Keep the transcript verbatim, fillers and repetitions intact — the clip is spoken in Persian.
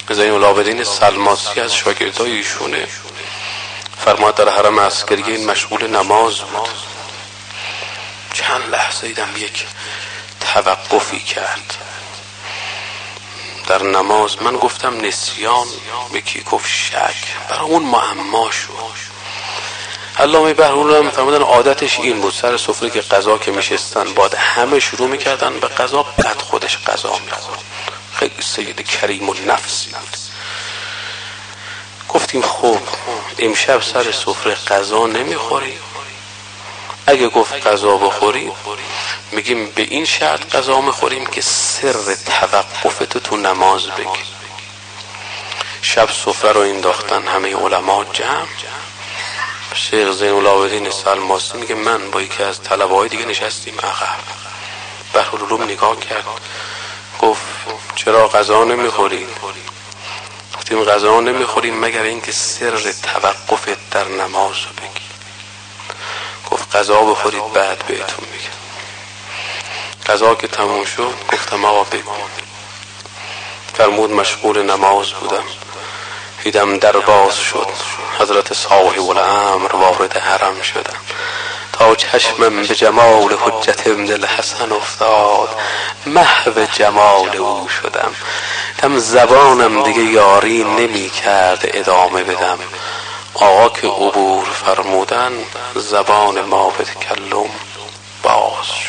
زین العابدین سلماسی از شاگردای ایشونه، فرماد در حرم عسکری مشغول نماز بود. چند لحظه دیدم یک توقفی کرد در نماز. من گفتم نسیان، به کی گفت شک، برای اون معما شد. علامه بهرون هم فرمودن عادتش این بود سر سفره که غذا که میشستن بعد همه شروع میکردن به غذا، بعد خودش غذا میخورد. خیلی سید کریم و نفسی بود. گفتیم خب امشب سر سفره غذا نمیخوری؟ اگه گفت غذا بخوری میگیم به این شرط غذا میخوریم که سر توقفتو تو نماز بگی. شب سفره رو انداختن همه علما جمع. شیخ زین العابدین سلماسی میگه من با یکی از طلبه‌های دیگه نشستیم عقب. بهرالعلوم نگاه کرد گفت چرا غذا نمیخوری؟ گفتیم غذا نمیخوریم مگر اینکه سر توقفت در نماز رو بگی. گفت غذا بخورید بعد بهتون میگم. غذا که تموم شد گفتم آقا بگو. فرمود مشغول نماز بودم، دیدم در باز شد، حضرت صاحب الامر وارد حرم شدم. تا چشمم به جمال حجت ابن الحسن افتاد، محو جمال او شدم. دم زبانم دیگه یاری نمی کرد ادامه بدم. آقا که عبور فرمودن زبان ما به تکلم باز شد.